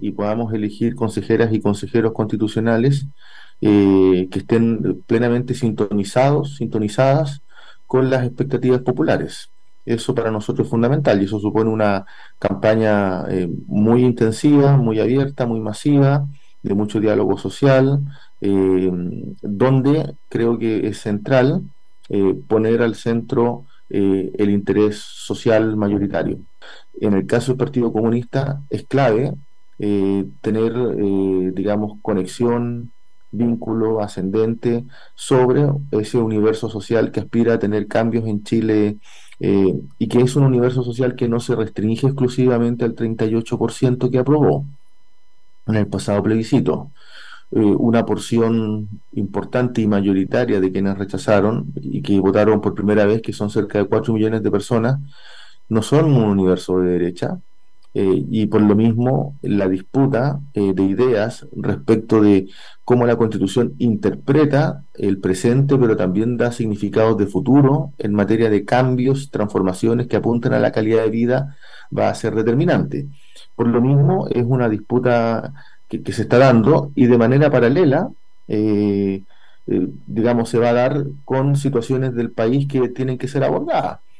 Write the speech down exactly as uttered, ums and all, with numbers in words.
y podamos elegir consejeras y consejeros constitucionales eh, que estén plenamente sintonizados, sintonizadas con las expectativas populares. Eso para nosotros es fundamental y eso supone una campaña eh, muy intensiva, muy abierta, muy masiva, de mucho diálogo social, eh, donde creo que es central eh, poner al centro eh, el interés social mayoritario. En el caso del Partido Comunista es clave eh, tener, eh, digamos, conexión, vínculo ascendente sobre ese universo social que aspira a tener cambios en Chile eh, y que es un universo social que no se restringe exclusivamente al treinta y ocho por ciento que aprobó en el pasado plebiscito. Eh, una porción importante y mayoritaria de quienes rechazaron y que votaron por primera vez, que son cerca de cuatro millones de personas, no son un universo de derecha, eh, y por lo mismo la disputa eh, de ideas respecto de cómo la Constitución interpreta el presente, pero también da significados de futuro en materia de cambios, transformaciones que apuntan a la calidad de vida, va a ser determinante. Por lo mismo, es una disputa que, que se está dando y de manera paralela, eh, eh, digamos, se va a dar con situaciones del país que tienen que ser abordadas.